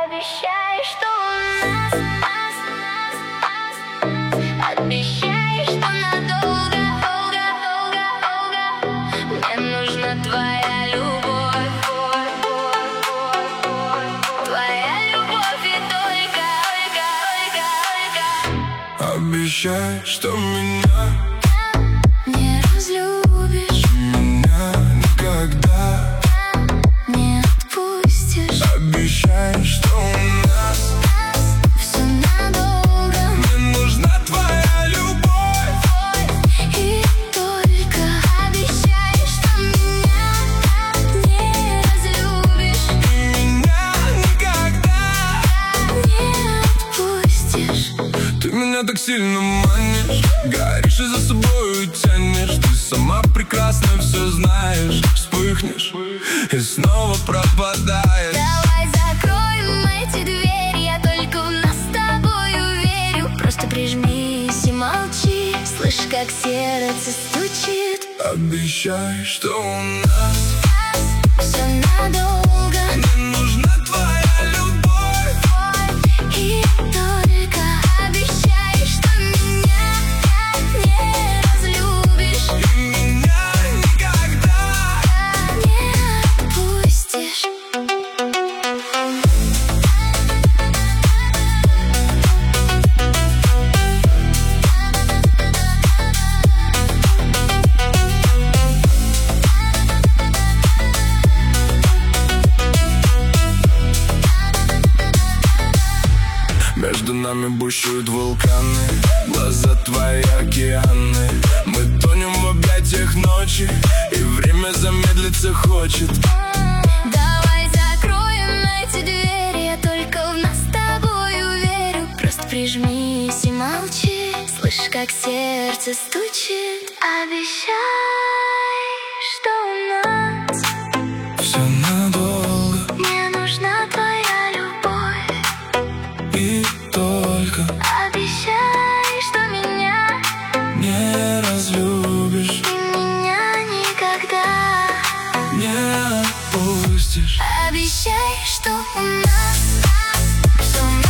Обещай, что у нас, обещай, что надолго, мне нужна твоя любовь, твоя любовь и только. Обещай, что меня не разлюбишь, меня никогда не отпустишь. Обещай, что у нас все надолго, мне нужна твоя любовь. и только. Обещай, что меня не разлюбишь, Меня никогда не отпустишь. Ты меня так сильно манишь, горишь и за собой тянешь. Ты сама прекрасно все знаешь. Вспыхнешь и снова пропадаешь. Давай закроем эти двери, я только в нас с тобою верю. Просто прижмись и молчи, слышь, как сердце стучит. Обещай, что у нас Все надолго, мне нужна твоя любовь. и только. Обещай, что меня не разлюбишь, И меня никогда не отпустишь. Между нами бушуют вулканы, глаза твои океаны. Мы тонем в объятиях ночи, и время замедлиться хочет. Давай закроем эти двери, я только в нас с тобою верю. Просто прижмись и молчи, слышь, как сердце стучит. Обещай, что у нас Все надолго мне нужна твоя любовь. и только Обещай, что меня не разлюбишь, и меня никогда. не отпустишь. Обещай, что у нас все